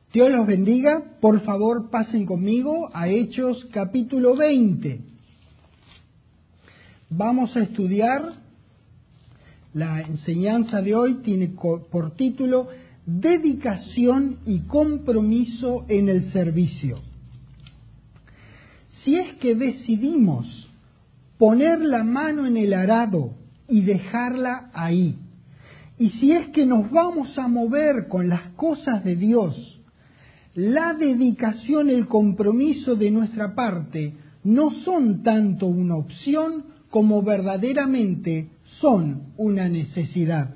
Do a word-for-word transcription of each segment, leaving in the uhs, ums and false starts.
Dios los bendiga. Por favor, pasen conmigo a Hechos capítulo veinte. Vamos a estudiar la enseñanza de hoy, tiene por título Dedicación y compromiso en el servicio. Si es que decidimos poner la mano en el arado y dejarla ahí, y si es que nos vamos a mover con las cosas de Dios, la dedicación y el compromiso de nuestra parte no son tanto una opción como verdaderamente son una necesidad.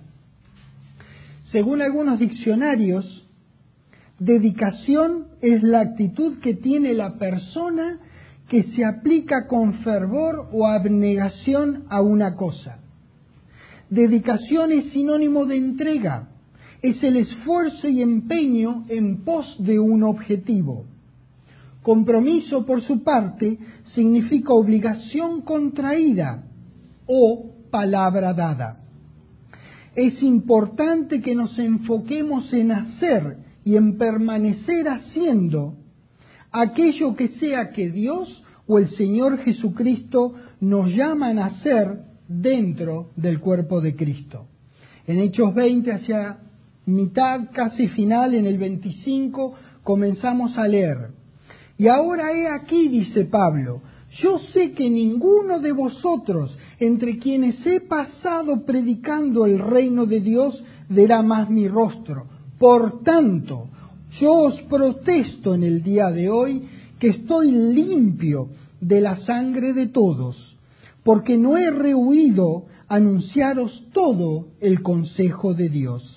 Según algunos diccionarios, dedicación es la actitud que tiene la persona que se aplica con fervor o abnegación a una cosa. Dedicación es sinónimo de entrega, es el esfuerzo y empeño en pos de un objetivo. Compromiso, por su parte, significa obligación contraída o palabra dada. Es importante que nos enfoquemos en hacer y en permanecer haciendo aquello que sea que Dios o el Señor Jesucristo nos llaman a hacer dentro del cuerpo de Cristo. En Hechos veinte, hacia mitad, casi final, en el veinticinco, comenzamos a leer. Y ahora he aquí, dice Pablo, yo sé que ninguno de vosotros, entre quienes he pasado predicando el reino de Dios, verá más mi rostro. Por tanto, yo os protesto en el día de hoy que estoy limpio de la sangre de todos, porque no he rehuido anunciaros todo el consejo de Dios.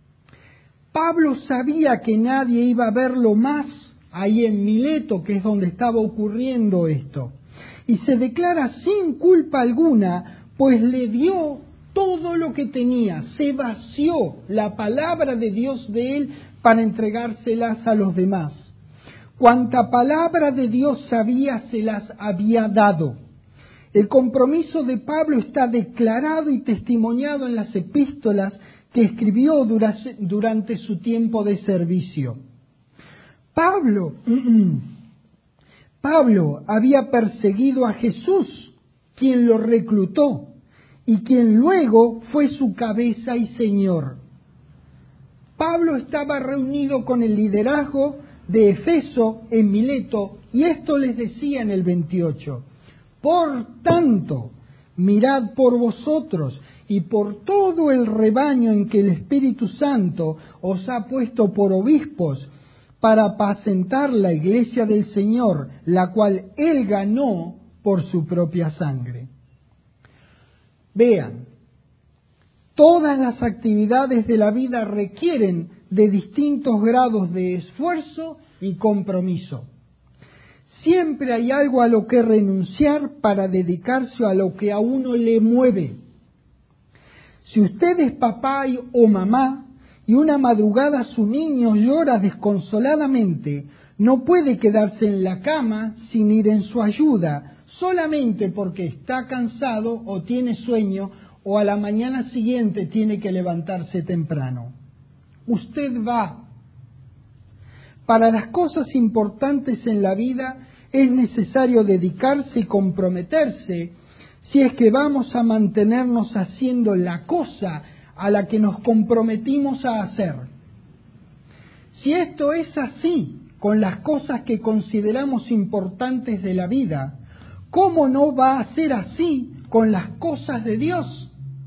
Pablo sabía que nadie iba a verlo más ahí en Mileto, que es donde estaba ocurriendo esto, y se declara sin culpa alguna, pues le dio todo lo que tenía, se vació la palabra de Dios de él para entregárselas a los demás. Cuanta palabra de Dios sabía, se las había dado. El compromiso de Pablo está declarado y testimoniado en las epístolas que escribió durante su tiempo de servicio. Pablo, Pablo había perseguido a Jesús, quien lo reclutó y quien luego fue su cabeza y señor. Pablo estaba reunido con el liderazgo de Efeso en Mileto y esto les decía en el veintiocho: por tanto, mirad por vosotros y por todo el rebaño en que el Espíritu Santo os ha puesto por obispos para apacentar la iglesia del Señor, la cual Él ganó por su propia sangre. Vean, todas las actividades de la vida requieren de distintos grados de esfuerzo y compromiso. Siempre hay algo a lo que renunciar para dedicarse a lo que a uno le mueve. Si usted es papá o mamá y una madrugada su niño llora desconsoladamente, no puede quedarse en la cama sin ir en su ayuda, solamente porque está cansado o tiene sueño o a la mañana siguiente tiene que levantarse temprano. Usted va. Para las cosas importantes en la vida es necesario dedicarse y comprometerse si es que vamos a mantenernos haciendo la cosa a la que nos comprometimos a hacer. Si esto es así con las cosas que consideramos importantes de la vida, ¿cómo no va a ser así con las cosas de Dios?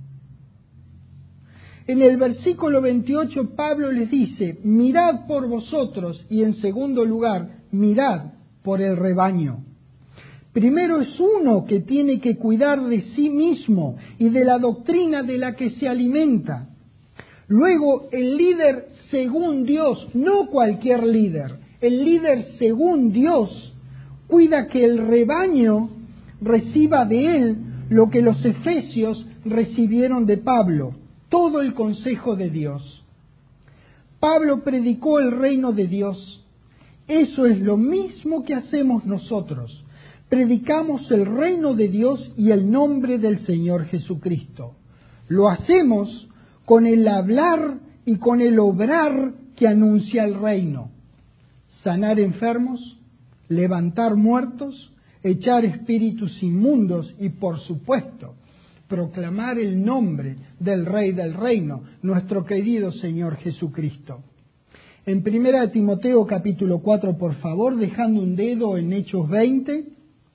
En el versículo veintiocho Pablo les dice, mirad por vosotros y en segundo lugar, mirad por el rebaño. Primero es uno que tiene que cuidar de sí mismo y de la doctrina de la que se alimenta. Luego el líder según Dios, no cualquier líder, el líder según Dios cuida que el rebaño reciba de él lo que los efesios recibieron de Pablo, todo el consejo de Dios. Pablo predicó el reino de Dios. Eso es lo mismo que hacemos nosotros. Predicamos el reino de Dios y el nombre del Señor Jesucristo. Lo hacemos con el hablar y con el obrar que anuncia el reino. sanar enfermos, levantar muertos, echar espíritus inmundos y, por supuesto, proclamar el nombre del Rey del Reino, nuestro querido Señor Jesucristo. En primera de Timoteo capítulo cuatro, por favor, dejando un dedo en Hechos veinte.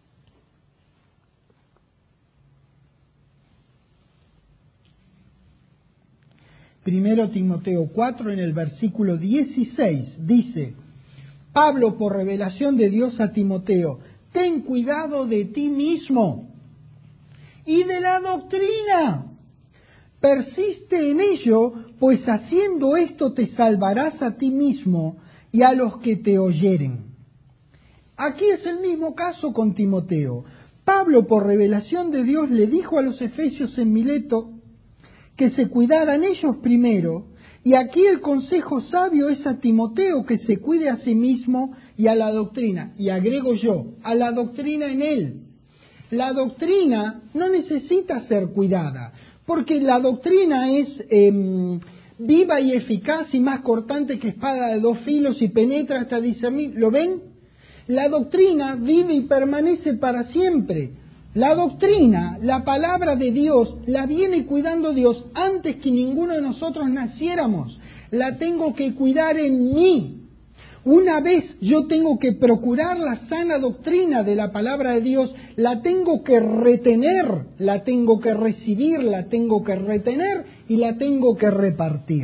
Primero Timoteo cuatro, en el versículo dieciséis, dice: Pablo, por revelación de Dios a Timoteo, ten cuidado de ti mismo y de la doctrina. Persiste en ello, pues haciendo esto te salvarás a ti mismo y a los que te oyeren. Aquí es el mismo caso con Timoteo. Pablo, por revelación de Dios, le dijo a los efesios en Mileto que se cuidaran ellos primero, y aquí el consejo sabio es a Timoteo que se cuide a sí mismo y a la doctrina, y agrego yo, a la doctrina en él. La doctrina no necesita ser cuidada, porque la doctrina es eh, viva y eficaz y más cortante que espada de dos filos y penetra hasta discernir. ¿Lo ven? La doctrina vive y permanece para siempre. La doctrina, la palabra de Dios, la viene cuidando Dios antes que ninguno de nosotros naciéramos. La tengo que cuidar en mí. Una vez yo tengo que procurar la sana doctrina de la palabra de Dios, la tengo que retener, la tengo que recibir, la tengo que retener y la tengo que repartir.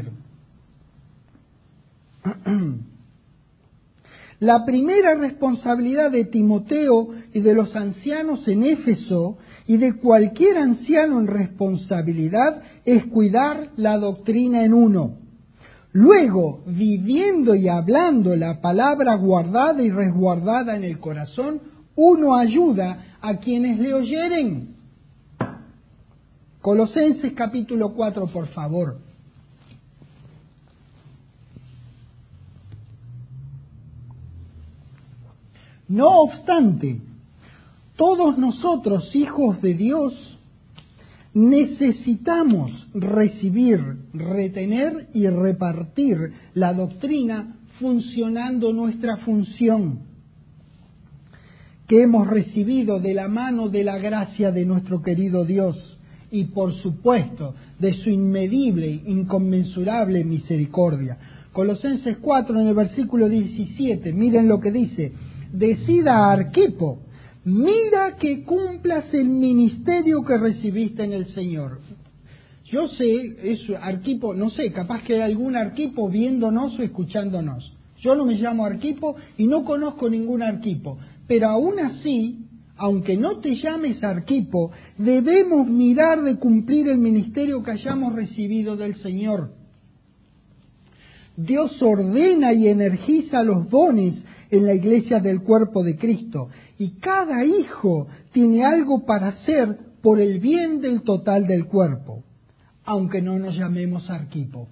La primera responsabilidad de Timoteo y de los ancianos en Éfeso y de cualquier anciano en responsabilidad es cuidar la doctrina en uno. Luego, viviendo y hablando la palabra guardada y resguardada en el corazón, uno ayuda a quienes le oyeren. Colosenses capítulo cuatro, por favor. No obstante, todos nosotros, hijos de Dios, necesitamos recibir, retener y repartir la doctrina funcionando nuestra función que hemos recibido de la mano de la gracia de nuestro querido Dios y, por supuesto, de su inmedible, inconmensurable misericordia. Colosenses cuatro, en el versículo diecisiete, miren lo que dice: decida a Arquipo, mira que cumplas el ministerio que recibiste en el Señor. Yo sé, es Arquipo, no sé, capaz que hay algún Arquipo viéndonos o escuchándonos. Yo no me llamo Arquipo y no conozco ningún Arquipo, pero aún así, aunque no te llames Arquipo, debemos mirar de cumplir el ministerio que hayamos recibido del Señor. Dios ordena y energiza los dones en la iglesia del cuerpo de Cristo, y cada hijo tiene algo para hacer por el bien del total del cuerpo, aunque no nos llamemos Arquipo.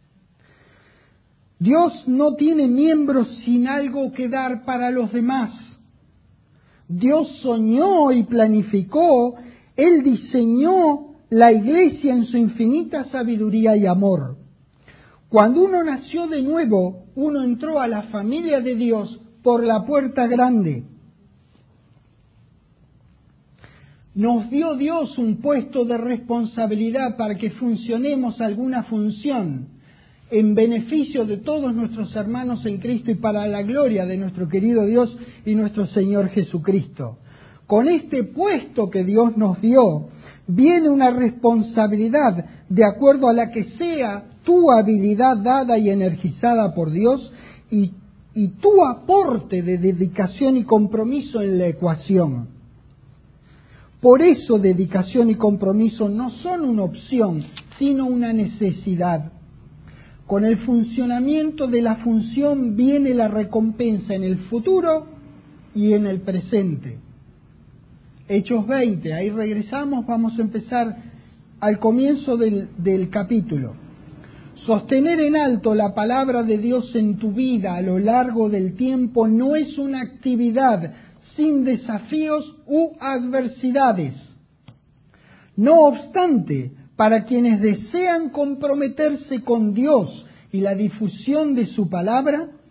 Dios no tiene miembros sin algo que dar para los demás. Dios soñó y planificó, Él diseñó la iglesia en su infinita sabiduría y amor. Cuando uno nació de nuevo, uno entró a la familia de Dios por la puerta grande. Nos dio Dios un puesto de responsabilidad para que funcionemos alguna función en beneficio de todos nuestros hermanos en Cristo y para la gloria de nuestro querido Dios y nuestro Señor Jesucristo. Con este puesto que Dios nos dio, viene una responsabilidad de acuerdo a la que sea tu habilidad dada y energizada por Dios y, y tu aporte de dedicación y compromiso en la ecuación. Por eso dedicación y compromiso no son una opción, sino una necesidad. Con el funcionamiento de la función viene la recompensa en el futuro y en el presente. Hechos veinte, ahí regresamos, vamos a empezar al comienzo del, del capítulo. Sostener en alto la palabra de Dios en tu vida a lo largo del tiempo no es una actividad sin desafíos u adversidades. No obstante, para quienes desean comprometerse con Dios y la difusión de su palabra,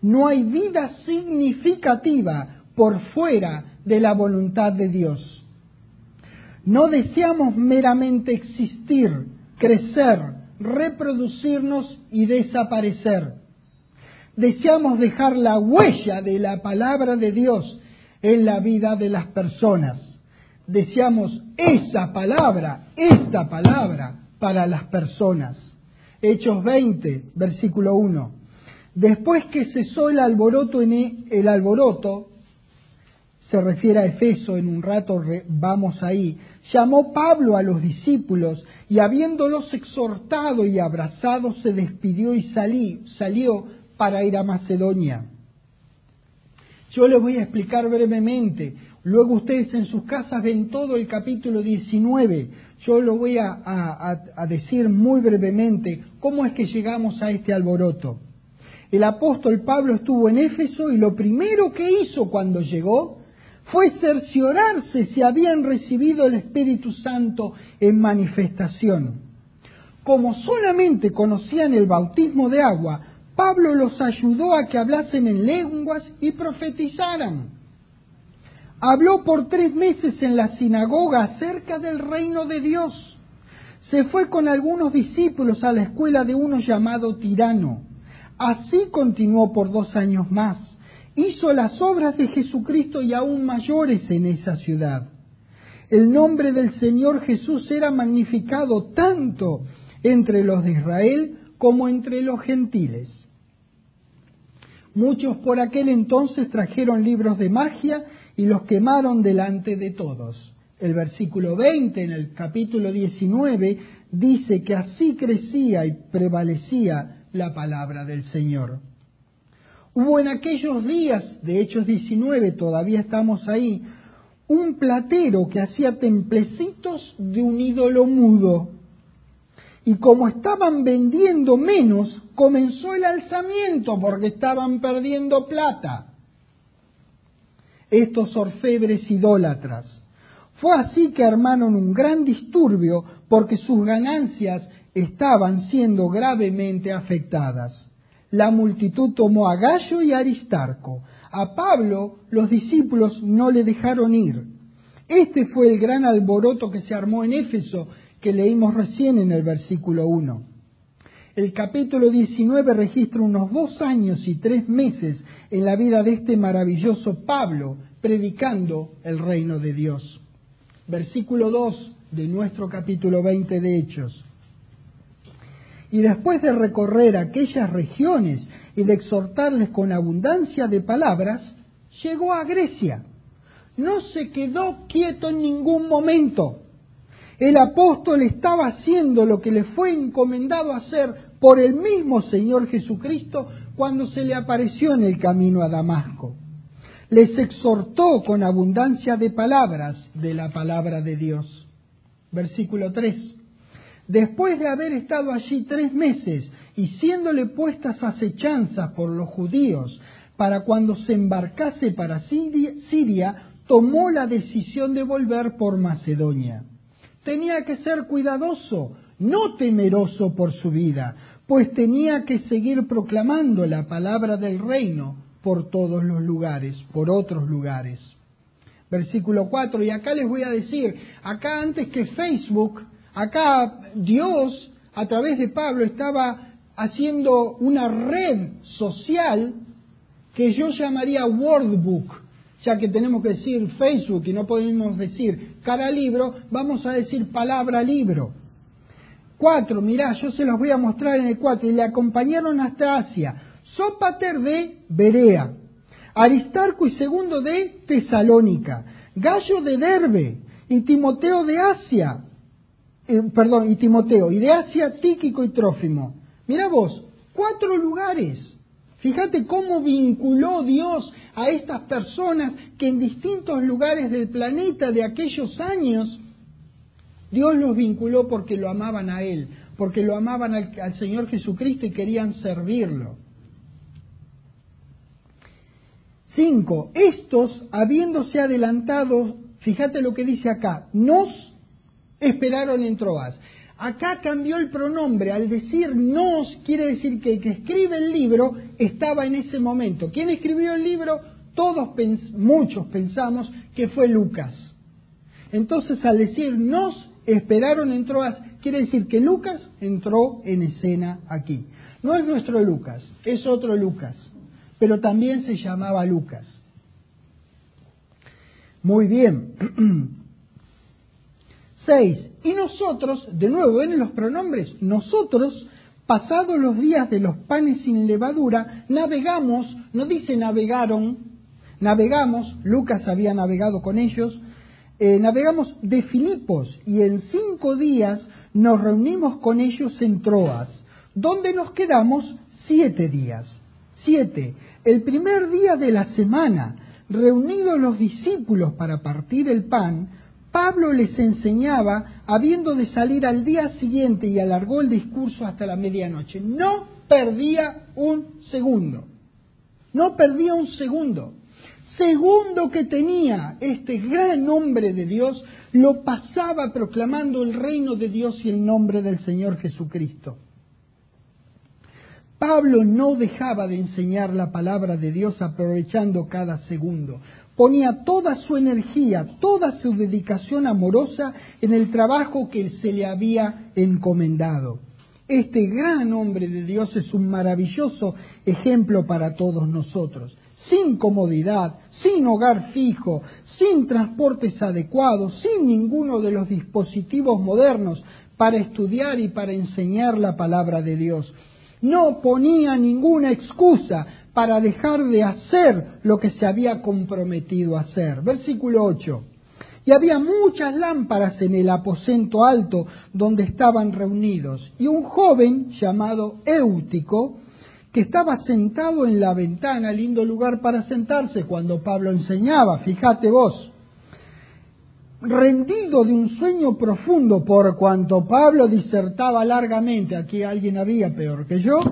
No hay vida significativa por fuera de la voluntad de Dios. No deseamos meramente existir, crecer, reproducirnos y desaparecer. Deseamos dejar la huella de la palabra de Dios en la vida de las personas. Deseamos esa palabra, esta palabra para las personas. Hechos veinte, versículo uno. Después que cesó el alboroto, en el alboroto, se refiere a Efeso, en un rato vamos ahí, llamó Pablo a los discípulos y habiéndolos exhortado y abrazado se despidió y salí, salió para ir a Macedonia. Yo les voy a explicar brevemente, luego ustedes en sus casas ven todo el capítulo diecinueve, yo lo voy a, a, a decir muy brevemente cómo es que llegamos a este alboroto. El apóstol Pablo estuvo en Éfeso y lo primero que hizo cuando llegó fue cerciorarse si habían recibido el Espíritu Santo en manifestación. Como solamente conocían el bautismo de agua, Pablo los ayudó a que hablasen en lenguas y profetizaran. Habló por tres meses en la sinagoga acerca del reino de Dios. Se fue con algunos discípulos a la escuela de uno llamado Tirano. Así continuó por dos años más. Hizo las obras de Jesucristo y aún mayores en esa ciudad. El nombre del Señor Jesús era magnificado tanto entre los de Israel como entre los gentiles. Muchos por aquel entonces trajeron libros de magia y los quemaron delante de todos. El versículo veinte en el capítulo diecinueve dice que así crecía y prevalecía la palabra del Señor. Hubo en aquellos días, de Hechos diecinueve, todavía estamos ahí, un platero que hacía templecitos de un ídolo mudo. Y como estaban vendiendo menos, comenzó el alzamiento porque estaban perdiendo plata. Estos orfebres idólatras. Fue así que armaron un gran disturbio porque sus ganancias estaban siendo gravemente afectadas. La multitud tomó a Gayo y a Aristarco. A Pablo los discípulos no le dejaron ir. Este fue el gran alboroto que se armó en Éfeso, que leímos recién en el versículo uno. El capítulo diecinueve registra unos dos años y tres meses en la vida de este maravilloso Pablo, predicando el reino de Dios. Versículo dos de nuestro capítulo veinte de Hechos. Y después de recorrer aquellas regiones y de exhortarles con abundancia de palabras, llegó a Grecia. No se quedó quieto en ningún momento. El apóstol estaba haciendo lo que le fue encomendado hacer por el mismo Señor Jesucristo cuando se le apareció en el camino a Damasco. Les exhortó con abundancia de palabras de la palabra de Dios. Versículo tres. Después de haber estado allí tres meses y siéndole puestas acechanzas por los judíos para cuando se embarcase para Siria, Siria, tomó la decisión de volver por Macedonia. Tenía que ser cuidadoso, no temeroso por su vida, pues tenía que seguir proclamando la palabra del reino por todos los lugares, por otros lugares. Versículo cuatro, y acá les voy a decir, acá antes que Facebook, acá Dios, a través de Pablo, estaba haciendo una red social que yo llamaría Wordbook, ya que tenemos que decir Facebook y no podemos decir cara libro, vamos a decir palabra libro. Cuatro, mirá, yo se los voy a mostrar en el cuatro, y le acompañaron hasta Asia, Sópater de Berea, Aristarco y Segundo de Tesalónica, Gayo de Derbe y Timoteo de Asia, eh, perdón, y Timoteo, y de Asia Tíquico y Trófimo. Mirá vos, cuatro lugares. Fíjate cómo vinculó Dios a estas personas que en distintos lugares del planeta de aquellos años, Dios los vinculó porque lo amaban a Él, porque lo amaban al, al Señor Jesucristo y querían servirlo. Cinco, estos, habiéndose adelantado, fíjate lo que dice acá, nos esperaron en Troas. Acá cambió el pronombre, al decir nos, quiere decir que el que escribe el libro estaba en ese momento. ¿Quién escribió el libro? Todos, pens- muchos pensamos que fue Lucas. Entonces, al decir nos esperaron en Troas, quiere decir que Lucas entró en escena aquí. No es nuestro Lucas, es otro Lucas, pero también se llamaba Lucas. Muy bien. Seis. Y nosotros, de nuevo, ¿ven los pronombres? Nosotros, pasados los días de los panes sin levadura, navegamos, no dice navegaron, navegamos, Lucas había navegado con ellos, eh, navegamos de Filipos y en cinco días nos reunimos con ellos en Troas, donde nos quedamos siete días. Siete. El primer día de la semana, reunidos los discípulos para partir el pan, Pablo les enseñaba, habiendo de salir al día siguiente, y alargó el discurso hasta la medianoche. No perdía un segundo. No perdía un segundo. Segundo que tenía este gran hombre de Dios, lo pasaba proclamando el reino de Dios y el nombre del Señor Jesucristo. Pablo no dejaba de enseñar la palabra de Dios aprovechando cada segundo. Ponía toda su energía, toda su dedicación amorosa en el trabajo que se le había encomendado. Este gran hombre de Dios es un maravilloso ejemplo para todos nosotros. Sin comodidad, sin hogar fijo, sin transportes adecuados, sin ninguno de los dispositivos modernos para estudiar y para enseñar la palabra de Dios. No ponía ninguna excusa para dejar de hacer lo que se había comprometido a hacer. Versículo ocho. Y había muchas lámparas en el aposento alto donde estaban reunidos, y un joven llamado Éutico, que estaba sentado en la ventana, lindo lugar para sentarse cuando Pablo enseñaba, fíjate vos, rendido de un sueño profundo por cuanto Pablo disertaba largamente, aquí alguien había peor que yo,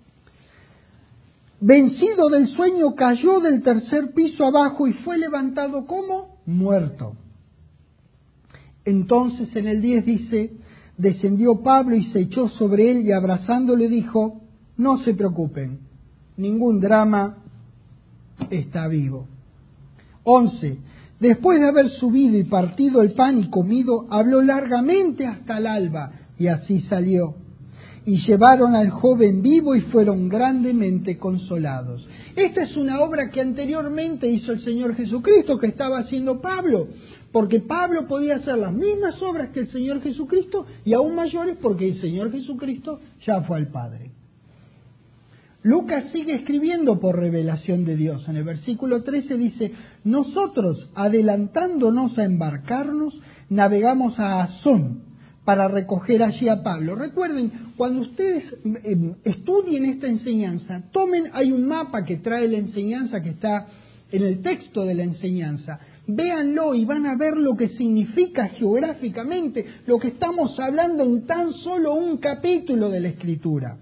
vencido del sueño cayó del tercer piso abajo y fue levantado como muerto. Entonces en el diez dice, descendió Pablo y se echó sobre él y abrazándole dijo, no se preocupen, ningún drama, está vivo. once. Después de haber subido y partido el pan y comido, habló largamente hasta el alba, y así salió. Y llevaron al joven vivo y fueron grandemente consolados. Esta es una obra que anteriormente hizo el Señor Jesucristo, que estaba haciendo Pablo, porque Pablo podía hacer las mismas obras que el Señor Jesucristo, y aún mayores porque el Señor Jesucristo ya fue al Padre. Lucas sigue escribiendo por revelación de Dios. En el versículo trece dice, nosotros, adelantándonos a embarcarnos, navegamos a Asón para recoger allí a Pablo. Recuerden, cuando ustedes eh, estudien esta enseñanza, tomen, hay un mapa que trae la enseñanza que está en el texto de la enseñanza. Véanlo y van a ver lo que significa geográficamente lo que estamos hablando en tan solo un capítulo de la Escritura.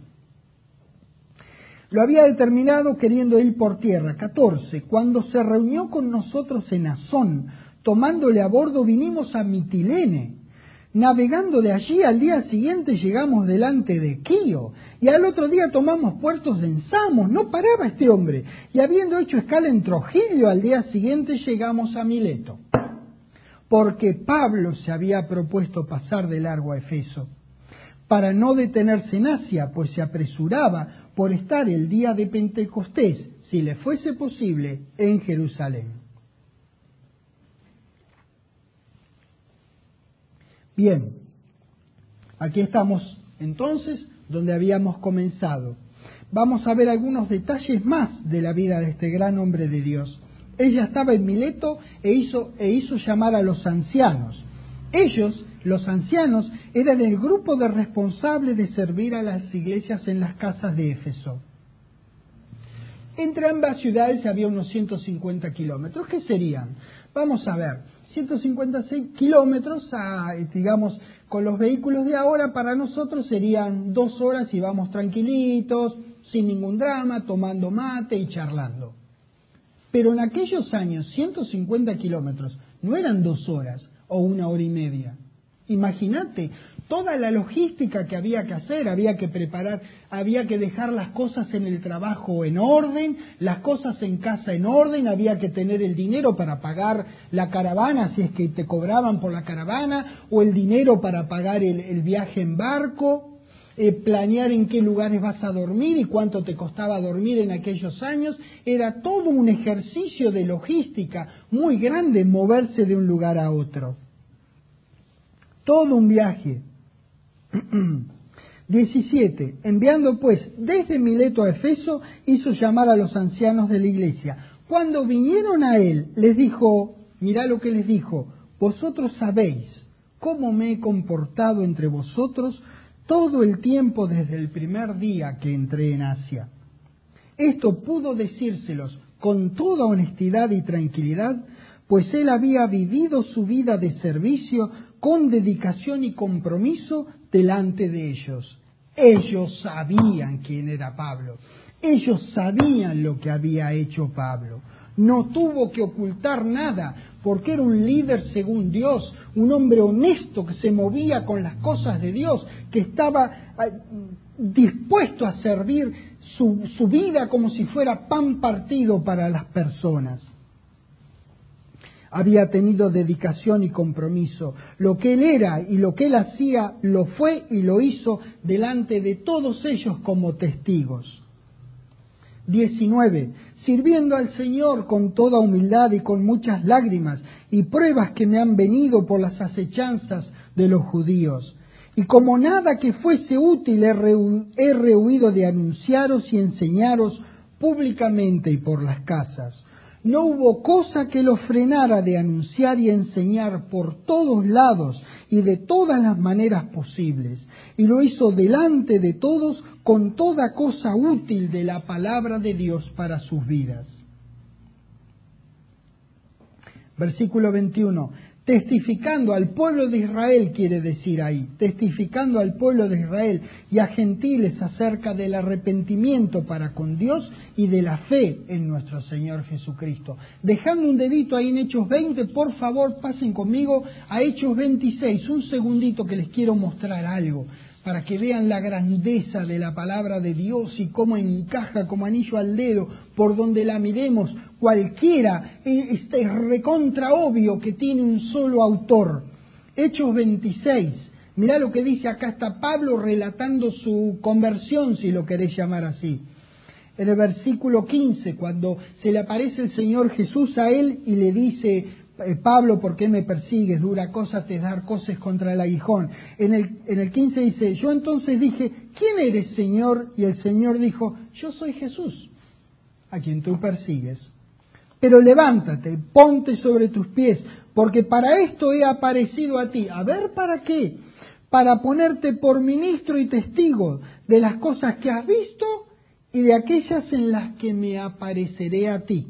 Lo había determinado queriendo ir por tierra. catorce. Cuando se reunió con nosotros en Asón, tomándole a bordo, vinimos a Mitilene. Navegando de allí, al día siguiente llegamos delante de Quío, y al otro día tomamos puertos en Samos. No paraba este hombre. Y habiendo hecho escala en Trogilio, al día siguiente llegamos a Mileto. Porque Pablo se había propuesto pasar de largo a Efeso, para no detenerse en Asia, pues se apresuraba por estar el día de Pentecostés, si le fuese posible, en Jerusalén. Bien, aquí estamos entonces donde habíamos comenzado. Vamos a ver algunos detalles más de la vida de este gran hombre de Dios. Ella estaba en Mileto e hizo, e hizo llamar a los ancianos. Ellos, los ancianos, eran el grupo de responsables de servir a las iglesias en las casas de Éfeso. Entre ambas ciudades había unos ciento cincuenta kilómetros. ¿Qué serían? Vamos a ver, ciento cincuenta kilómetros, a, digamos, con los vehículos de ahora, para nosotros serían dos horas y vamos tranquilitos, sin ningún drama, tomando mate y charlando. Pero en aquellos años, ciento cincuenta kilómetros no eran dos horas o una hora y media. Imagínate, toda la logística que había que hacer, había que preparar, había que dejar las cosas en el trabajo en orden, las cosas en casa en orden, había que tener el dinero para pagar la caravana, si es que te cobraban por la caravana, o el dinero para pagar el, el viaje en barco, eh, planear en qué lugares vas a dormir y cuánto te costaba dormir en aquellos años. Era todo un ejercicio de logística muy grande moverse de un lugar a otro. Todo un viaje. diecisiete. Enviando pues desde Mileto a Efeso, hizo llamar a los ancianos de la iglesia. Cuando vinieron a él, les dijo, mirá lo que les dijo, vosotros sabéis cómo me he comportado entre vosotros todo el tiempo desde el primer día que entré en Asia. Esto pudo decírselos con toda honestidad y tranquilidad, pues él había vivido su vida de servicio con dedicación y compromiso delante de ellos. Ellos sabían quién era Pablo, ellos sabían lo que había hecho Pablo. No tuvo que ocultar nada, porque era un líder según Dios, un hombre honesto que se movía con las cosas de Dios, que estaba dispuesto a servir su, su vida como si fuera pan partido para las personas. Había tenido dedicación y compromiso. Lo que él era y lo que él hacía lo fue y lo hizo delante de todos ellos como testigos. diecinueve. Sirviendo al Señor con toda humildad y con muchas lágrimas y pruebas que me han venido por las acechanzas de los judíos. Y como nada que fuese útil he, rehu- he rehuido de anunciaros y enseñaros públicamente y por las casas. No hubo cosa que lo frenara de anunciar y enseñar por todos lados y de todas las maneras posibles. Y lo hizo delante de todos con toda cosa útil de la palabra de Dios para sus vidas. Versículo veintiuno. Testificando al pueblo de Israel, quiere decir ahí, testificando al pueblo de Israel y a gentiles acerca del arrepentimiento para con Dios y de la fe en nuestro Señor Jesucristo. Dejando un dedito ahí en Hechos veinte, por favor pasen conmigo a Hechos veintiséis, un segundito que les quiero mostrar algo, para que vean la grandeza de la palabra de Dios y cómo encaja como anillo al dedo por donde la miremos. Cualquiera, este es recontra obvio que tiene un solo autor. Hechos veintiséis, mirá lo que dice acá, está Pablo relatando su conversión, si lo querés llamar así. En el versículo quince, cuando se le aparece el Señor Jesús a él y le dice, Pablo, ¿por qué me persigues? Dura cosa te dar cosas contra el aguijón. En el, en el quince dice, yo entonces dije, ¿quién eres, Señor? Y el Señor dijo, yo soy Jesús, a quien tú persigues. Pero levántate, ponte sobre tus pies, porque para esto he aparecido a ti. A ver, ¿para qué? Para ponerte por ministro y testigo de las cosas que has visto y de aquellas en las que me apareceré a ti,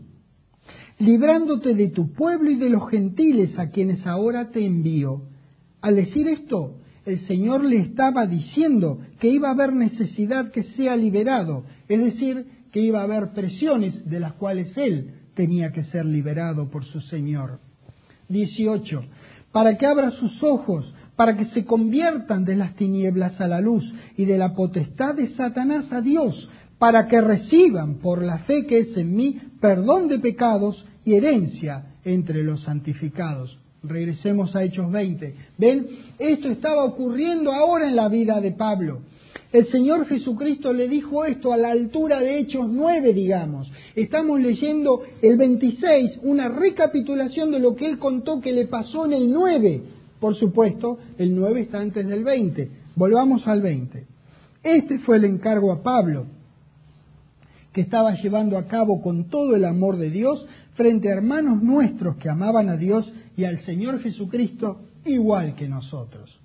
librándote de tu pueblo y de los gentiles a quienes ahora te envío. Al decir esto, el Señor le estaba diciendo que iba a haber necesidad que sea liberado, es decir, que iba a haber presiones de las cuales él tenía que ser liberado por su Señor. dieciocho. Para que abra sus ojos, para que se conviertan de las tinieblas a la luz y de la potestad de Satanás a Dios, para que reciban por la fe que es en mí perdón de pecados y herencia entre los santificados. Regresemos a Hechos veinte. ¿Ven? Esto estaba ocurriendo ahora en la vida de Pablo. El Señor Jesucristo le dijo esto a la altura de Hechos nueve, digamos. Estamos leyendo el veintiséis, una recapitulación de lo que él contó que le pasó en el nueve. Por supuesto, el nueve está antes del veinte. Volvamos al veinte. Este fue el encargo a Pablo, que estaba llevando a cabo con todo el amor de Dios frente a hermanos nuestros que amaban a Dios y al Señor Jesucristo igual que nosotros.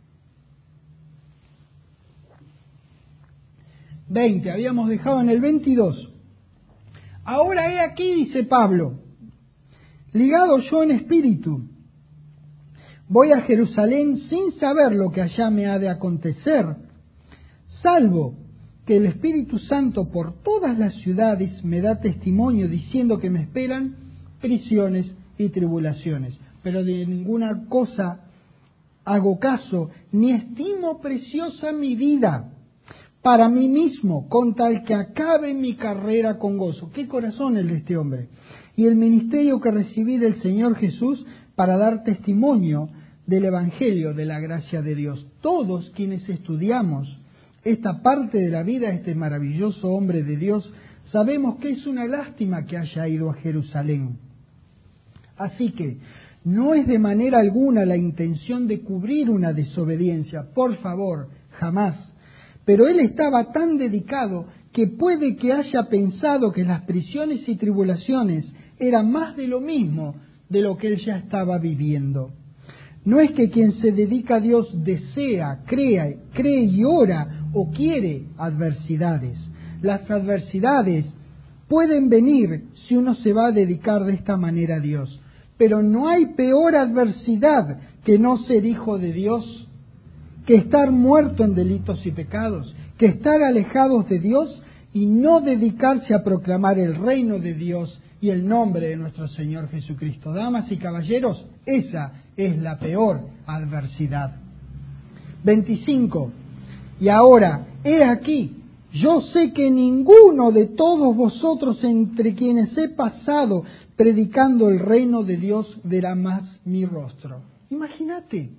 veinte, habíamos dejado en el veintidós. Ahora he aquí, dice Pablo, ligado yo en espíritu, voy a Jerusalén sin saber lo que allá me ha de acontecer, salvo que el Espíritu Santo por todas las ciudades me da testimonio diciendo que me esperan prisiones y tribulaciones. Pero de ninguna cosa hago caso, ni estimo preciosa mi vida para mí mismo, con tal que acabe mi carrera con gozo. ¿Qué corazón el de este hombre? Y el ministerio que recibí del Señor Jesús para dar testimonio del Evangelio de la gracia de Dios. Todos quienes estudiamos esta parte de la vida de este maravilloso hombre de Dios, sabemos que es una lástima que haya ido a Jerusalén. Así que no es de manera alguna la intención de cubrir una desobediencia, por favor, jamás. Pero él estaba tan dedicado que puede que haya pensado que las prisiones y tribulaciones eran más de lo mismo de lo que él ya estaba viviendo. No es que quien se dedica a Dios desea, crea, cree y ora o quiere adversidades. Las adversidades pueden venir si uno se va a dedicar de esta manera a Dios. Pero no hay peor adversidad que no ser hijo de Dios, que estar muerto en delitos y pecados, que estar alejados de Dios y no dedicarse a proclamar el reino de Dios y el nombre de nuestro Señor Jesucristo. Damas y caballeros, esa es la peor adversidad. veinticinco. Y ahora, he aquí, yo sé que ninguno de todos vosotros entre quienes he pasado predicando el reino de Dios verá más mi rostro. Imagínate,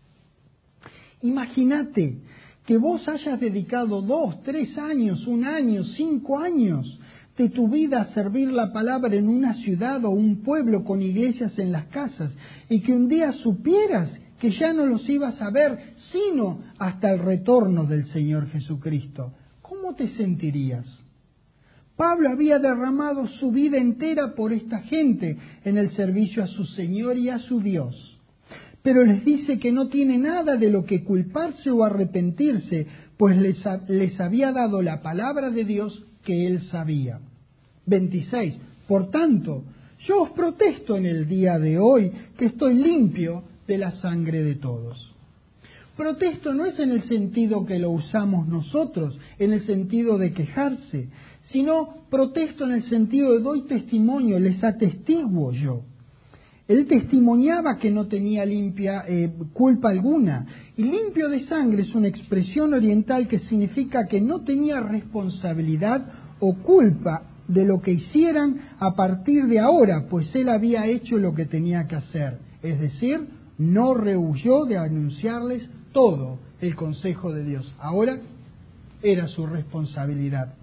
imagínate que vos hayas dedicado dos, tres años, un año, cinco años de tu vida a servir la palabra en una ciudad o un pueblo con iglesias en las casas y que un día supieras que ya no los ibas a ver sino hasta el retorno del Señor Jesucristo. ¿Cómo te sentirías? Pablo había derramado su vida entera por esta gente en el servicio a su Señor y a su Dios. Pero les dice que no tiene nada de lo que culparse o arrepentirse, pues les, les había dado la palabra de Dios que él sabía. veintiséis. Por tanto, yo os protesto en el día de hoy que estoy limpio de la sangre de todos. Protesto no es en el sentido que lo usamos nosotros, en el sentido de quejarse, sino protesto en el sentido de doy testimonio, les atestiguo yo. Él testimoniaba que no tenía limpia eh, culpa alguna. Y limpio de sangre es una expresión oriental que significa que no tenía responsabilidad o culpa de lo que hicieran a partir de ahora, pues él había hecho lo que tenía que hacer. Es decir, no rehuyó de anunciarles todo el consejo de Dios. Ahora era su responsabilidad.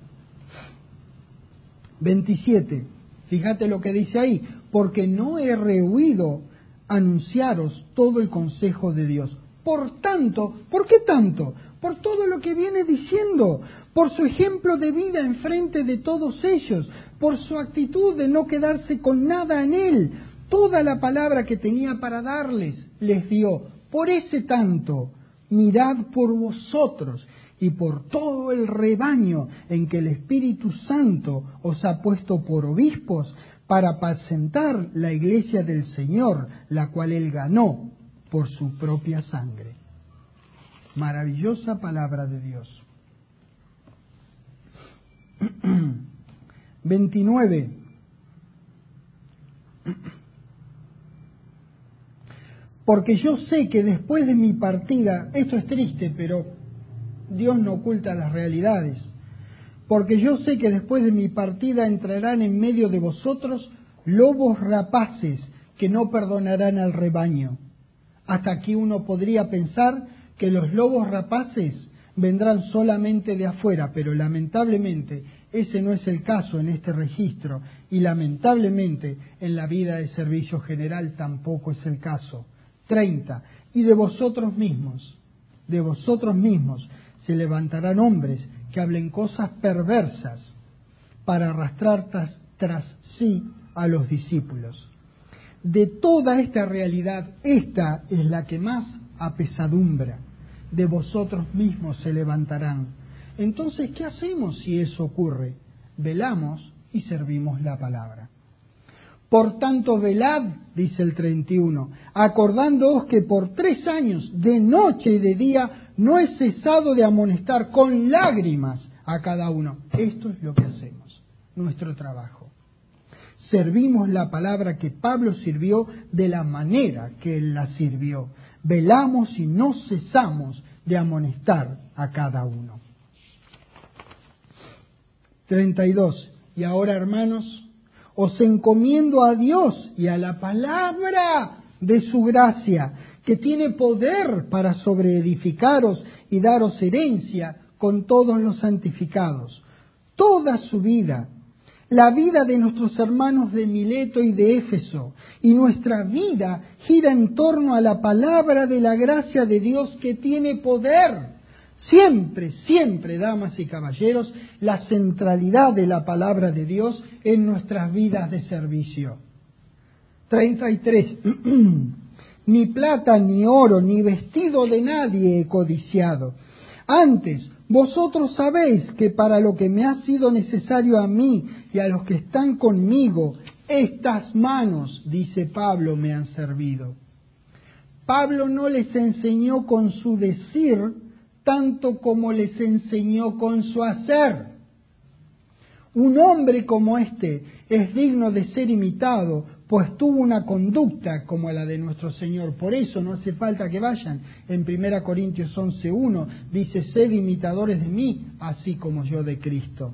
veintisiete. Fíjate lo que dice ahí, porque no he rehuido anunciaros todo el consejo de Dios. Por tanto, ¿por qué tanto? Por todo lo que viene diciendo, por su ejemplo de vida enfrente de todos ellos, por su actitud de no quedarse con nada en él. Toda la palabra que tenía para darles, les dio. Por ese tanto, mirad por vosotros y por todo el rebaño en que el Espíritu Santo os ha puesto por obispos para apacentar la iglesia del Señor, la cual él ganó por su propia sangre. Maravillosa palabra de Dios. veintinueve. Porque yo sé que después de mi partida, esto es triste, pero Dios no oculta las realidades, porque yo sé que después de mi partida entrarán en medio de vosotros lobos rapaces que no perdonarán al rebaño. Hasta aquí uno podría pensar que los lobos rapaces vendrán solamente de afuera, pero lamentablemente ese no es el caso en este registro y lamentablemente en la vida de servicio general tampoco es el caso. treinta. Y de vosotros mismos, de vosotros mismos se levantarán hombres que hablen cosas perversas para arrastrar tras, tras sí a los discípulos. De toda esta realidad, esta es la que más apesadumbra. De vosotros mismos se levantarán. Entonces, ¿qué hacemos si eso ocurre? Velamos y servimos la palabra. Por tanto, velad, dice el treinta y uno, acordándoos que por tres años, de noche y de día, no he cesado de amonestar con lágrimas a cada uno. Esto es lo que hacemos, nuestro trabajo. Servimos la palabra que Pablo sirvió de la manera que él la sirvió. velamos y no cesamos de amonestar a cada uno. treinta y dos. Y ahora, hermanos, os encomiendo a Dios y a la palabra de su gracia, que tiene poder para sobreedificaros y daros herencia con todos los santificados. Toda su vida, la vida de nuestros hermanos de Mileto y de Éfeso, y nuestra vida gira en torno a la palabra de la gracia de Dios que tiene poder. Siempre, siempre, damas y caballeros, la centralidad de la palabra de Dios en nuestras vidas de servicio. treinta y tres. Ni plata, ni oro, ni vestido de nadie he codiciado. Antes, vosotros sabéis que para lo que me ha sido necesario a mí y a los que están conmigo, estas manos, dice Pablo, me han servido. Pablo no les enseñó con su decir tanto como les enseñó con su hacer. Un hombre como este es digno de ser imitado, pues tuvo una conducta como la de nuestro Señor. Por eso no hace falta que vayan. En primera Corintios once uno dice, sed imitadores de mí, así como yo de Cristo.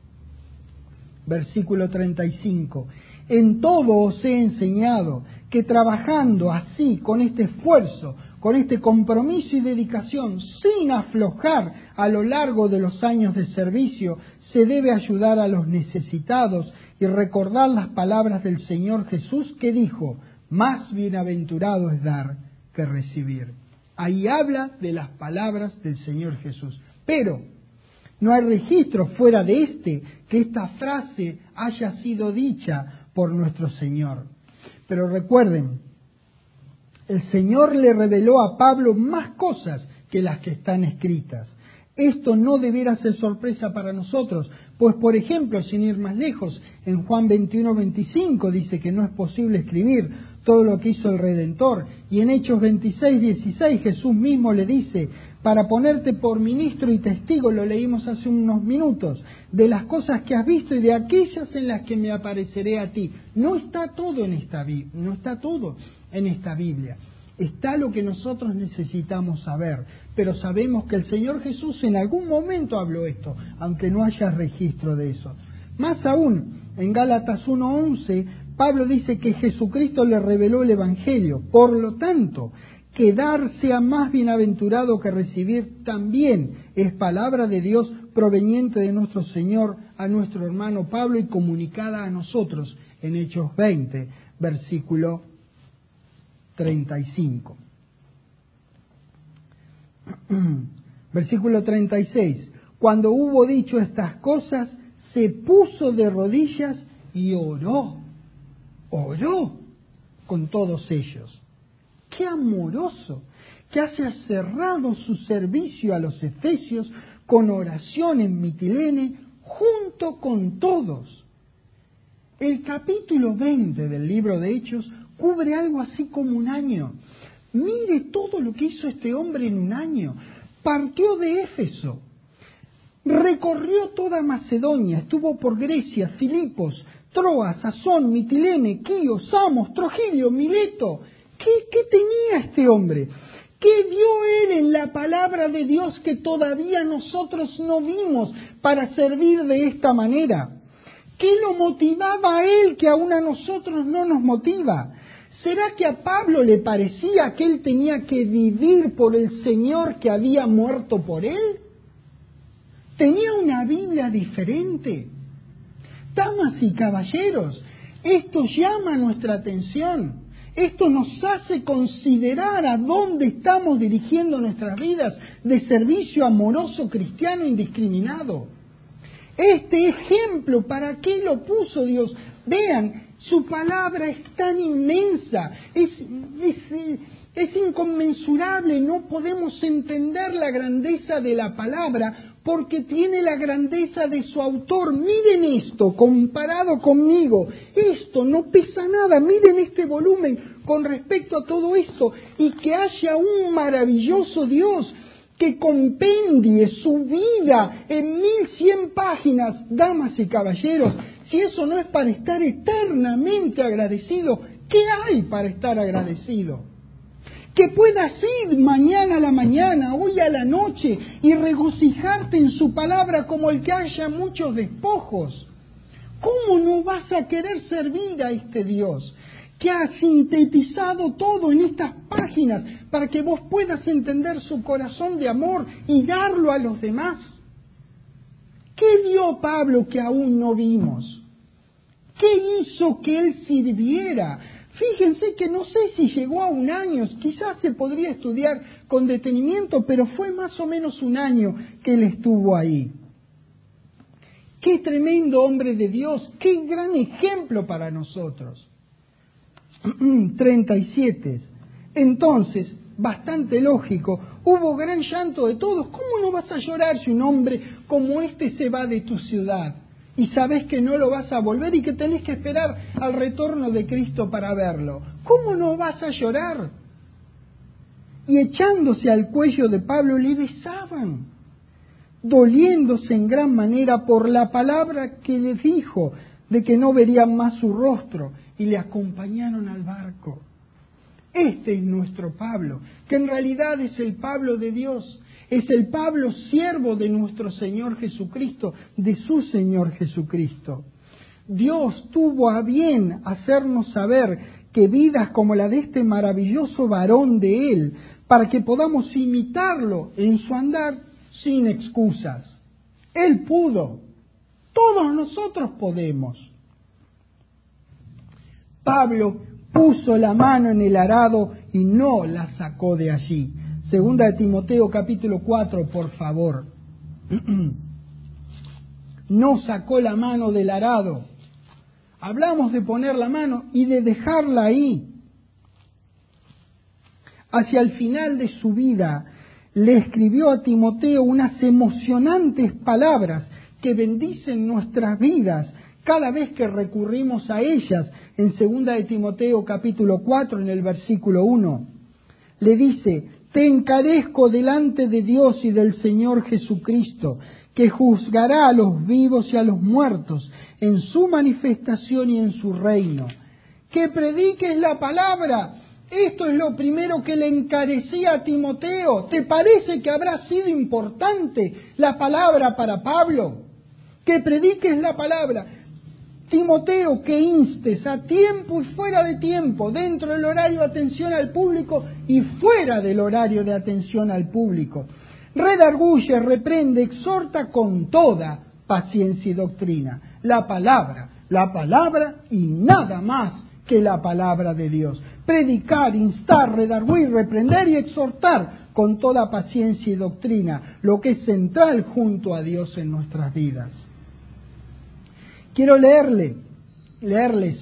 Versículo treinta y cinco. En todo os he enseñado que trabajando así, con este esfuerzo, con este compromiso y dedicación, sin aflojar a lo largo de los años de servicio, se debe ayudar a los necesitados y recordar las palabras del Señor Jesús que dijo, más bienaventurado es dar que recibir. Ahí habla de las palabras del Señor Jesús. Pero no hay registro fuera de este que esta frase haya sido dicha por nuestro Señor. Pero recuerden, el Señor le reveló a Pablo más cosas que las que están escritas. Esto no debiera ser sorpresa para nosotros, pues por ejemplo, sin ir más lejos, en Juan veintiuno veinticinco dice que no es posible escribir todo lo que hizo el Redentor, y en Hechos veintiséis dieciséis Jesús mismo le dice, para ponerte por ministro y testigo, lo leímos hace unos minutos, de las cosas que has visto y de aquellas en las que me apareceré a ti. No está todo en esta Biblia, no está todo en esta Biblia. Está lo que nosotros necesitamos saber, pero sabemos que el Señor Jesús en algún momento habló esto, aunque no haya registro de eso. Más aún, en Gálatas uno once, Pablo dice que Jesucristo le reveló el Evangelio. Por lo tanto, que dar sea más bienaventurado que recibir también es palabra de Dios proveniente de nuestro Señor a nuestro hermano Pablo y comunicada a nosotros en Hechos veinte, versículo treinta y cinco. Versículo treinta y seis. Cuando hubo dicho estas cosas, se puso de rodillas y oró, oró con todos ellos. ¡Qué amoroso! Que haya cerrado su servicio a los efesios con oración en Mitilene junto con todos. El capítulo veinte del libro de Hechos cubre algo así como un año. Mire todo lo que hizo este hombre en un año. Partió de Éfeso, recorrió toda Macedonia, estuvo por Grecia, Filipos, Troas, Asón, Mitilene, Quío, Samos, Trogilio, Mileto. ¿Qué, ¿Qué tenía este hombre? ¿Qué vio él en la palabra de Dios que todavía nosotros no vimos para servir de esta manera? ¿Qué lo motivaba a él que aún a nosotros no nos motiva? ¿Será que a Pablo le parecía que él tenía que vivir por el Señor que había muerto por él? ¿Tenía una Biblia diferente? Damas y caballeros, esto llama nuestra atención. Esto nos hace considerar a dónde estamos dirigiendo nuestras vidas de servicio amoroso cristiano indiscriminado. Este ejemplo, ¿para qué lo puso Dios? Vean, su palabra es tan inmensa, es, es, es inconmensurable, no podemos entender la grandeza de la palabra porque tiene la grandeza de su autor. Miren esto, comparado conmigo, esto no pesa nada, miren este volumen con respecto a todo esto, y que haya un maravilloso Dios que compendie su vida en mil cien páginas, damas y caballeros. Si eso no es para estar eternamente agradecido, ¿qué hay para estar agradecido? Que puedas ir mañana a la mañana, hoy a la noche, y regocijarte en su palabra como el que haya muchos despojos. ¿Cómo no vas a querer servir a este Dios que ha sintetizado todo en estas páginas para que vos puedas entender su corazón de amor y darlo a los demás? ¿Qué vio Pablo que aún no vimos? ¿Qué hizo que él sirviera? Fíjense que no sé si llegó a un año, quizás se podría estudiar con detenimiento, pero fue más o menos un año que él estuvo ahí. ¡Qué tremendo hombre de Dios! ¡Qué gran ejemplo para nosotros! treinta y siete. Entonces, bastante lógico, hubo gran llanto de todos. ¿Cómo no vas a llorar si un hombre como este se va de tu ciudad y sabes que no lo vas a volver y que tenés que esperar al retorno de Cristo para verlo? ¿Cómo no vas a llorar? Y echándose al cuello de Pablo le besaban, doliéndose en gran manera por la palabra que le dijo de que no verían más su rostro, y le acompañaron al barco. Este es nuestro Pablo, que en realidad es el Pablo de Dios, es el Pablo siervo de nuestro Señor Jesucristo, de su Señor Jesucristo. Dios tuvo a bien hacernos saber que vidas como la de este maravilloso varón de Él, para que podamos imitarlo en su andar sin excusas. Él pudo, todos nosotros podemos. Pablo puso la mano en el arado y no la sacó de allí. Segunda de Timoteo capítulo cuatro, por favor. No sacó la mano del arado. Hablamos de poner la mano y de dejarla ahí. Hacia el final de su vida le escribió a Timoteo unas emocionantes palabras que bendicen nuestras vidas cada vez que recurrimos a ellas. En segunda de Timoteo capítulo cuatro, en el versículo uno, le dice: te encarezco delante de Dios y del Señor Jesucristo, que juzgará a los vivos y a los muertos en su manifestación y en su reino. Que prediques la palabra. Esto es lo primero que le encarecía a Timoteo. ¿Te parece que habrá sido importante la palabra para Pablo? Que prediques la palabra. Timoteo, que instes a tiempo y fuera de tiempo, dentro del horario de atención al público y fuera del horario de atención al público. Redarguye, reprende, exhorta con toda paciencia y doctrina. La palabra, la palabra y nada más que la palabra de Dios. Predicar, instar, redarguir, reprender y exhortar con toda paciencia y doctrina, lo que es central junto a Dios en nuestras vidas. Quiero leerle, leerles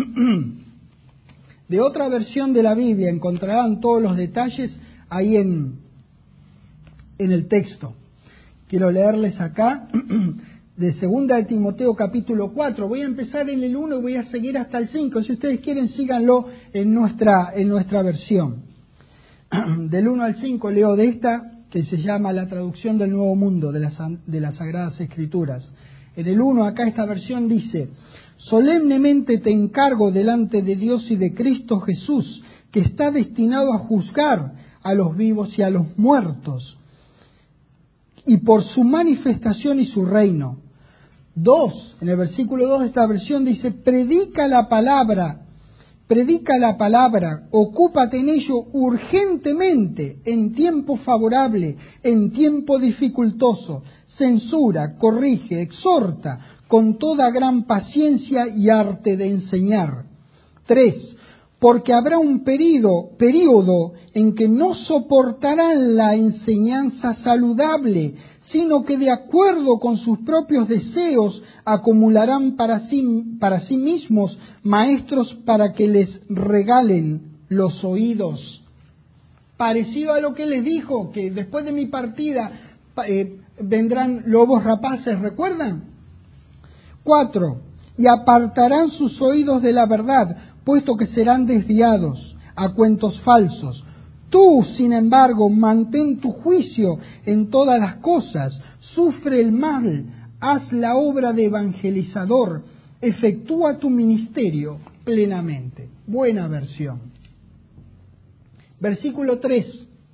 de otra versión de la Biblia, encontrarán todos los detalles ahí en, en el texto. Quiero leerles acá de segunda de Timoteo capítulo cuatro. Voy a empezar en el uno y voy a seguir hasta el cinco. Si ustedes quieren, síganlo en nuestra, en nuestra versión. Del uno al cinco leo de esta, que se llama la traducción del Nuevo Mundo de las, de las Sagradas Escrituras. En el uno, acá esta versión dice: solemnemente te encargo delante de Dios y de Cristo Jesús, que está destinado a juzgar a los vivos y a los muertos, y por su manifestación y su reino. Dos, en el versículo dos de esta versión dice: predica la palabra, predica la palabra, ocúpate en ello urgentemente, en tiempo favorable, en tiempo dificultoso. Censura, corrige, exhorta con toda gran paciencia y arte de enseñar. Tres, porque habrá un período, período en que no soportarán la enseñanza saludable, sino que de acuerdo con sus propios deseos acumularán para sí, para sí mismos maestros para que les regalen los oídos. Parecido a lo que les dijo, que después de mi partida eh, vendrán lobos rapaces, ¿recuerdan? Cuatro, y apartarán sus oídos de la verdad, puesto que serán desviados a cuentos falsos. Tú, sin embargo, mantén tu juicio en todas las cosas, sufre el mal, haz la obra de evangelizador, efectúa tu ministerio plenamente. Buena versión. Versículo tres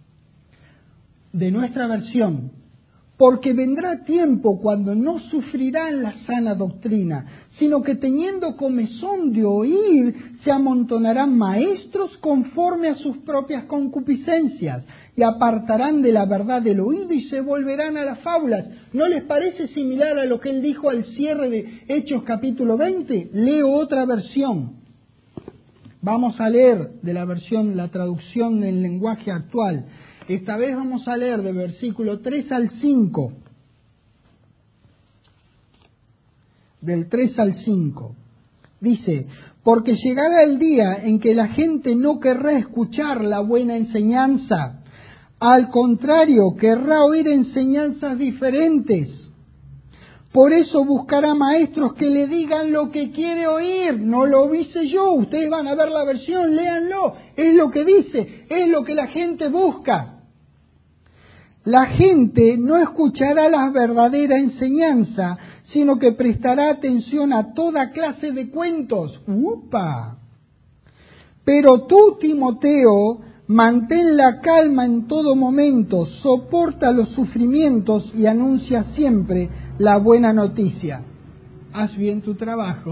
de nuestra versión. Porque vendrá tiempo cuando no sufrirán la sana doctrina, sino que teniendo comezón de oír, se amontonarán maestros conforme a sus propias concupiscencias, y apartarán de la verdad del oído y se volverán a las fábulas. ¿No les parece similar a lo que él dijo al cierre de Hechos capítulo veinte? Leo otra versión. Vamos a leer de la versión, la traducción del lenguaje actual. Esta vez vamos a leer de versículo tres al cinco. Del tres al cinco. Dice, porque llegará el día en que la gente no querrá escuchar la buena enseñanza. Al contrario, querrá oír enseñanzas diferentes. Por eso buscará maestros que le digan lo que quiere oír. No lo hice yo. Ustedes van a ver la versión, léanlo. Es lo que dice, es lo que la gente busca. La gente no escuchará la verdadera enseñanza, sino que prestará atención a toda clase de cuentos. ¡Upa! Pero tú, Timoteo, mantén la calma en todo momento, soporta los sufrimientos y anuncia siempre la buena noticia. Haz bien tu trabajo.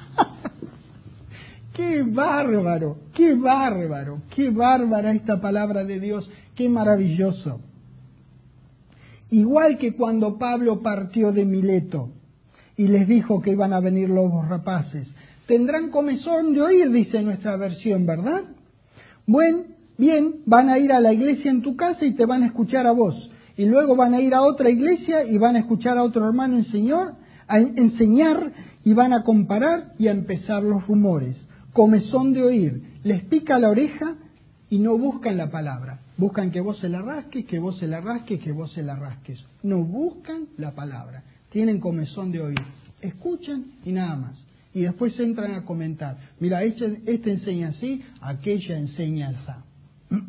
¡Qué bárbaro! ¡Qué bárbaro! ¡Qué bárbara esta palabra de Dios! ¡Qué maravilloso! Igual que cuando Pablo partió de Mileto y les dijo que iban a venir lobos rapaces. Tendrán comezón de oír, dice nuestra versión, ¿verdad? Bueno, bien, van a ir a la iglesia en tu casa y te van a escuchar a vos. Y luego van a ir a otra iglesia y van a escuchar a otro hermano enseñar, a enseñar y van a comparar y a empezar los rumores. Comezón de oír, les pica la oreja y no buscan la palabra. Buscan que vos se la rasques, que vos se la rasques, que vos se la rasques. No buscan la palabra. Tienen comezón de oír. Escuchan y nada más. Y después entran a comentar. Mira, este, este enseña así, aquella enseña así.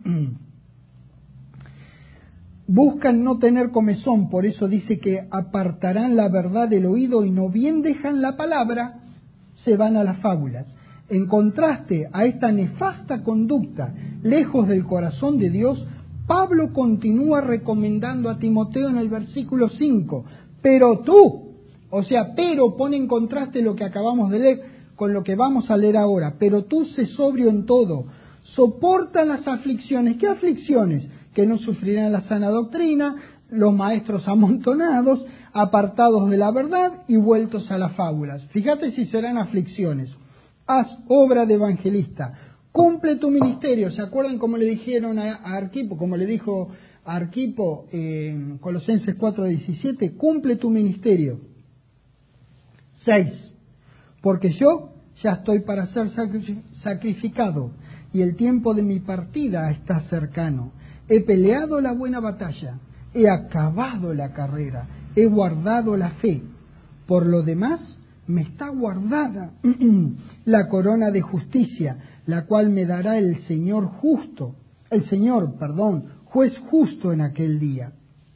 Buscan no tener comezón, por eso dice que apartarán la verdad del oído y no bien dejan la palabra, se van a las fábulas. En contraste a esta nefasta conducta, lejos del corazón de Dios, Pablo continúa recomendando a Timoteo en el versículo cinco, pero tú, o sea, pero pone en contraste lo que acabamos de leer con lo que vamos a leer ahora, pero tú sé sobrio en todo, soporta las aflicciones. ¿Qué aflicciones? Que no sufrirán la sana doctrina, los maestros amontonados, apartados de la verdad y vueltos a las fábulas. Fíjate si serán aflicciones. Haz obra de evangelista, cumple tu ministerio. ¿Se acuerdan cómo le dijeron a, a Arquipo, como le dijo a Arquipo en Colosenses cuatro diecisiete? Cumple tu ministerio. Seis, porque yo ya estoy para ser sacrificado y el tiempo de mi partida está cercano. He peleado la buena batalla, he acabado la carrera, he guardado la fe. Por lo demás, me está guardada la corona de justicia, la cual me dará el Señor justo, el Señor, perdón, juez justo en aquel día.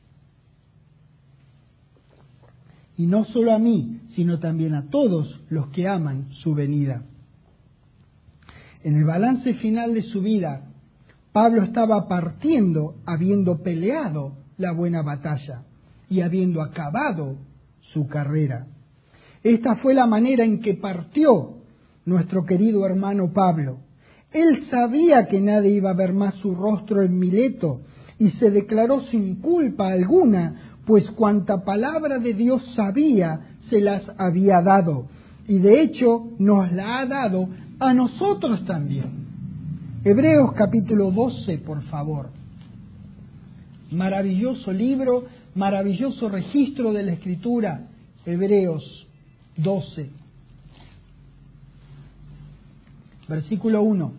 Y no solo a mí, sino también a todos los que aman su venida. En el balance final de su vida, Pablo estaba partiendo habiendo peleado la buena batalla y habiendo acabado su carrera. Esta fue la manera en que partió nuestro querido hermano Pablo. Él sabía que nadie iba a ver más su rostro en Mileto y se declaró sin culpa alguna, pues cuanta palabra de Dios sabía se las había dado. Y de hecho nos la ha dado a nosotros también. Hebreos capítulo doce, por favor. Maravilloso libro, maravilloso registro de la Escritura. Hebreos doce. Versículo uno.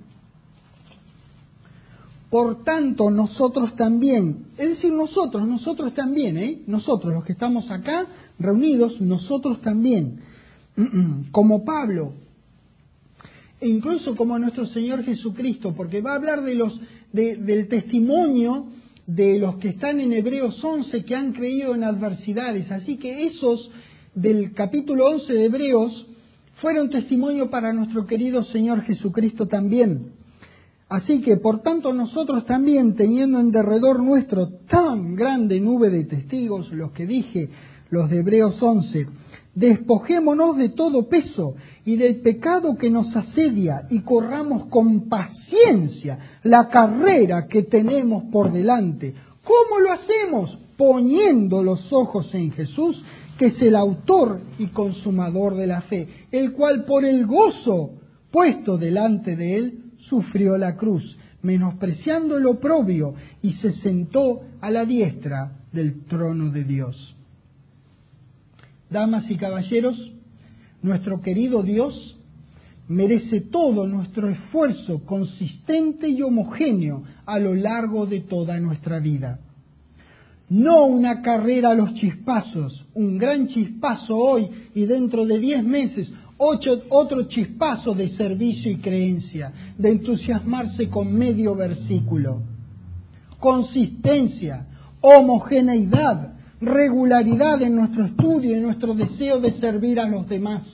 Por tanto, nosotros también, es decir, nosotros, nosotros también, ¿eh? Nosotros, los que estamos acá reunidos, nosotros también, como Pablo, e incluso como nuestro Señor Jesucristo, porque va a hablar de los, de, del testimonio de los que están en Hebreos once, que han creído en adversidades. Así que esos del capítulo once de Hebreos fueron testimonio para nuestro querido Señor Jesucristo también. Así que, por tanto, nosotros también, teniendo en derredor nuestro tan grande nube de testigos, los que dije, los de Hebreos once, despojémonos de todo peso y del pecado que nos asedia y corramos con paciencia la carrera que tenemos por delante. ¿Cómo lo hacemos? Poniendo los ojos en Jesús, que es el autor y consumador de la fe, el cual por el gozo puesto delante de él sufrió la cruz, menospreciando el oprobio, y se sentó a la diestra del trono de Dios. Damas y caballeros, nuestro querido Dios merece todo nuestro esfuerzo consistente y homogéneo a lo largo de toda nuestra vida. No una carrera a los chispazos, un gran chispazo hoy y dentro de diez meses, ocho, otro chispazo de servicio y creencia, de entusiasmarse con medio versículo. Consistencia, homogeneidad, regularidad en nuestro estudio y en nuestro deseo de servir a los demás.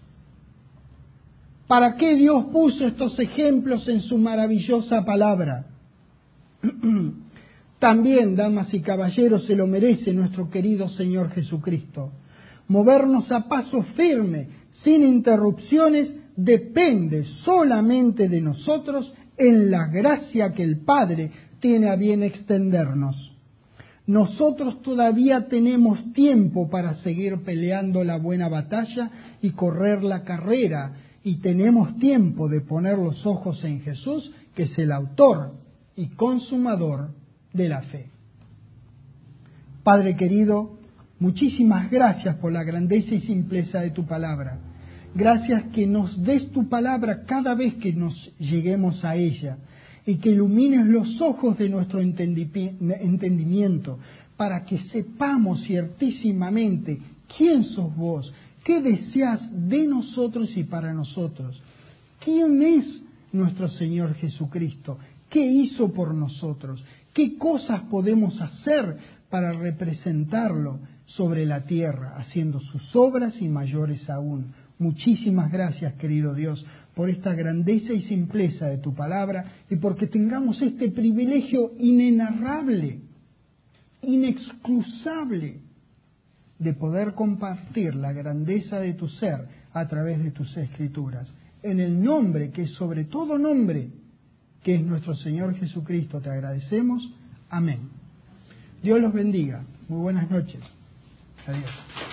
¿Para qué Dios puso estos ejemplos en su maravillosa palabra? También, damas y caballeros, se lo merece nuestro querido Señor Jesucristo. Movernos a paso firme, sin interrupciones, depende solamente de nosotros en la gracia que el Padre tiene a bien extendernos. Nosotros todavía tenemos tiempo para seguir peleando la buena batalla y correr la carrera, y tenemos tiempo de poner los ojos en Jesús, que es el autor y consumador de la fe. Padre querido, muchísimas gracias por la grandeza y simpleza de tu palabra. Gracias que nos des tu palabra cada vez que nos lleguemos a ella, y que ilumines los ojos de nuestro entendimiento para que sepamos ciertísimamente quién sos vos, qué deseas de nosotros y para nosotros, quién es nuestro Señor Jesucristo, qué hizo por nosotros, qué cosas podemos hacer para representarlo sobre la tierra, haciendo sus obras y mayores aún. Muchísimas gracias, querido Dios, por esta grandeza y simpleza de tu palabra y porque tengamos este privilegio inenarrable, inexcusable, de poder compartir la grandeza de tu ser a través de tus escrituras. En el nombre que es sobre todo nombre, que es nuestro Señor Jesucristo, te agradecemos. Amén. Dios los bendiga. Muy buenas noches. Adiós.